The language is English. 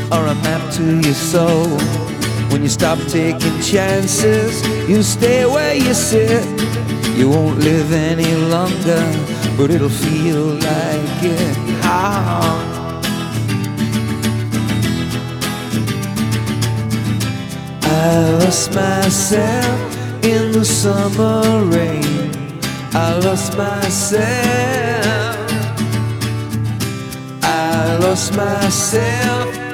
or a map to your soul. When you stop taking chances, you stay where you sit. You won't live any longer, but it'll feel like it. I lost myself in the summer rain. I lost myself. I lost myself